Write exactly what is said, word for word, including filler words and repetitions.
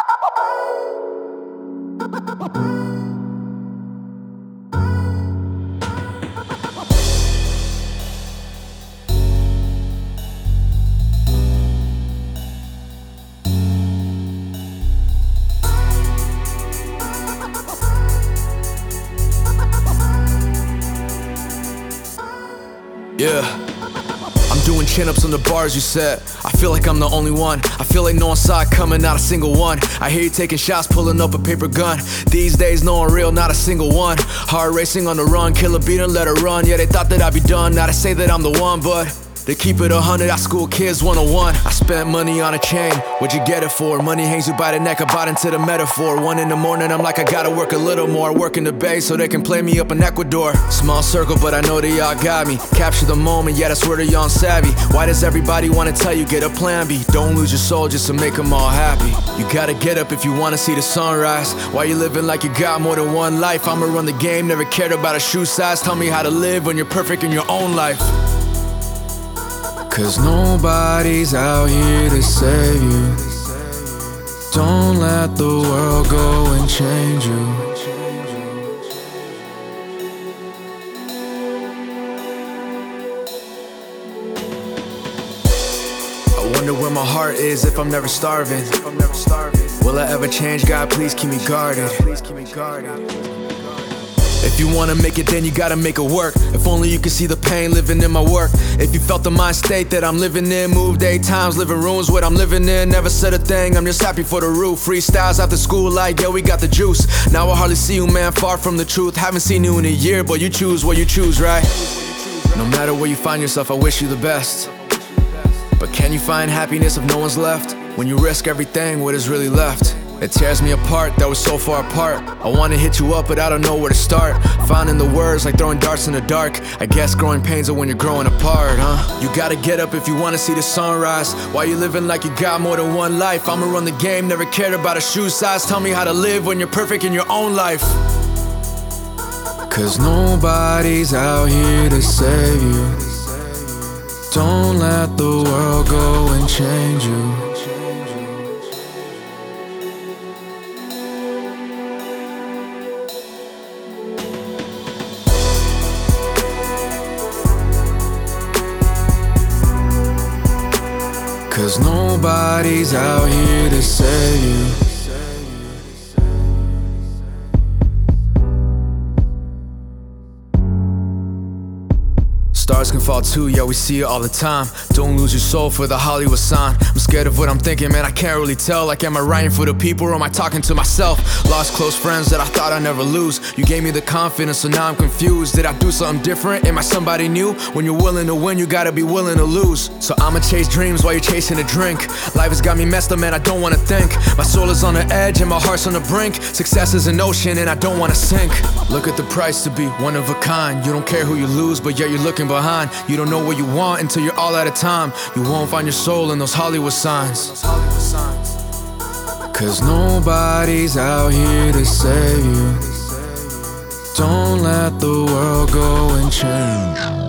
Yeah, I'm doing chin-ups on the bars you set. I feel like I'm the only one. I feel like no one saw it coming, not a single one. I hear you taking shots, pulling up a paper gun. These days, no one real, not a single one. Heart racing on the run, kill a beat and let her run. Yeah, they thought that I'd be done, now they say that I'm the one, but they keep it a hundred, I school kids one oh one. I spent money on a chain, what'd you get it for? Money hangs you by the neck, I bought into the metaphor. One in the morning, I'm like, I gotta work a little more. Work in the bay so they can play me up in Ecuador. Small circle, but I know they all got me. Capture the moment, yeah, that's where they on savvy. Why does everybody wanna tell you, get a plan B? Don't lose your soul just to make them all happy. You gotta get up if you wanna see the sunrise. Why you living like you got more than one life? I'ma run the game, never cared about a shoe size. Tell me how to live when you're perfect in your own life. Cause nobody's out here to save you. Don't let the world go and change you. I wonder where my heart is if I'm never starving. Will I ever change? God, please keep me guarded. If you wanna make it, then you gotta make it work. If only you could see the pain living in my work. If you felt the mind state that I'm living in. Moved eight times, living rooms what I'm living in. Never said a thing, I'm just happy for the roof. Freestyles after school like, yeah, we got the juice. Now I hardly see you, man, far from the truth. Haven't seen you in a year, but you choose what you choose, right? No matter where you find yourself, I wish you the best. But can you find happiness if no one's left? When you risk everything, what is really left? It tears me apart, that was so far apart. I wanna hit you up, but I don't know where to start. Finding the words like throwing darts in the dark. I guess growing pains are when you're growing apart, huh? You gotta get up if you wanna see the sunrise. Why you living like you got more than one life? I'ma run the game, never cared about a shoe size. Tell me how to live when you're perfect in your own life. Cause nobody's out here to save you. Don't let the world go and change you. Cause nobody's out here to save you. Stars can fall too, yeah, we see it all the time. Don't lose your soul for the Hollywood sign. I'm scared of what I'm thinking, man, I can't really tell. Like, am I writing for the people or am I talking to myself? Lost close friends that I thought I'd never lose. You gave me the confidence, so now I'm confused. Did I do something different? Am I somebody new? When you're willing to win, you gotta be willing to lose. So I'ma chase dreams while you're chasing a drink. Life has got me messed up, man, I don't wanna think. My soul is on the edge and my heart's on the brink. Success is an ocean and I don't wanna sink. Look at the price to be one of a kind. You don't care who you lose, but yet you're looking behind. You don't know what you want until you're all out of time. You won't find your soul in those Hollywood signs. Cause nobody's out here to save you. Don't let the world go and change.